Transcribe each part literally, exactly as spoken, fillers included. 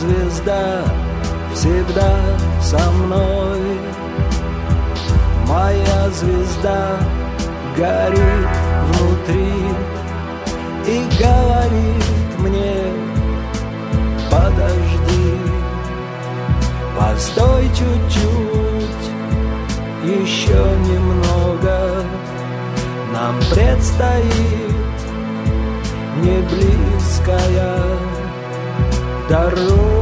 звезда всегда со мной. Моя звезда горит внутри и говорит мне: подожди, постой чуть-чуть, еще немного. Нам предстоит неблизкая дорога.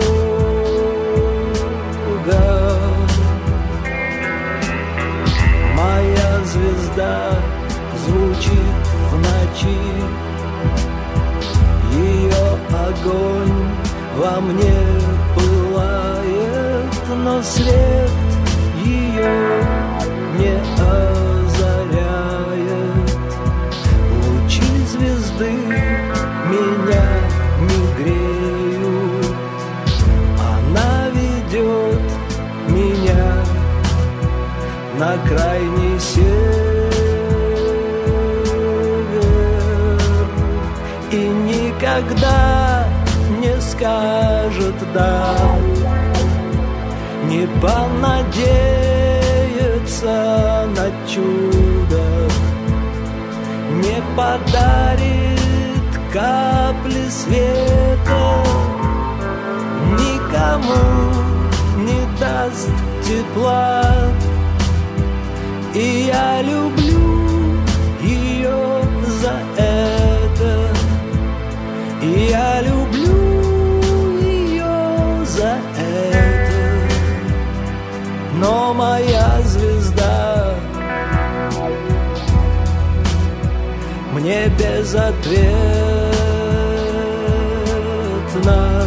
Моя звезда звучит в ночи, ее огонь во мне пылает, но свет ее не озаряет. Лучи звезды меня не греют, она ведет меня на крайний север и никогда не скажет «да», не понадеется на чудо, не подарит капли света, никому не даст тепла. И я люблю ее за это, и я люблю ее за это. Но моя звезда мне безответна.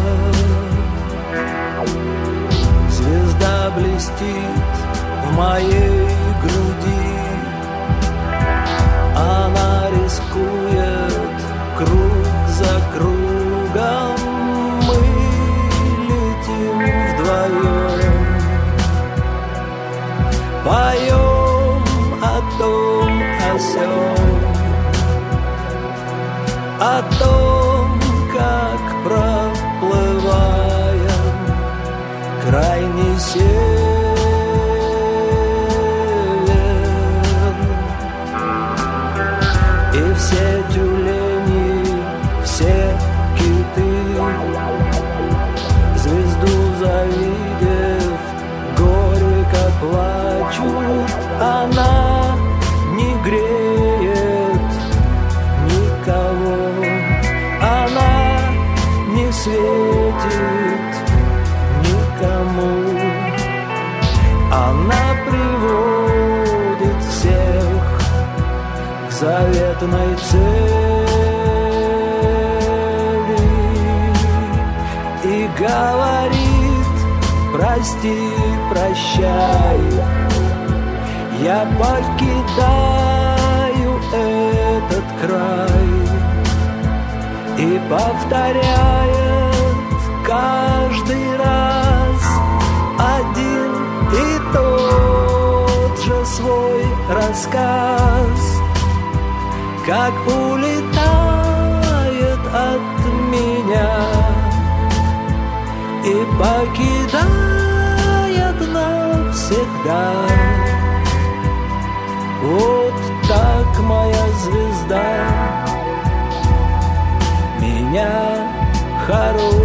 Звезда блестит в моей груди, она рискует круг за кругом, мы летим вдвоем, поем о том, о сём, о том, как проплываем крайний север. И все тюлени, все киты, звезду завидев, горько плачут. Она не греет никого, она не светит никому, она приводит всех к заветной цели и говорит: прости, прощай, я покидаю этот край. И повторяет каждый раз один и тот же свой рассказ, как улетает от меня и покидает навсегда. Вот так моя звезда меня хоронит.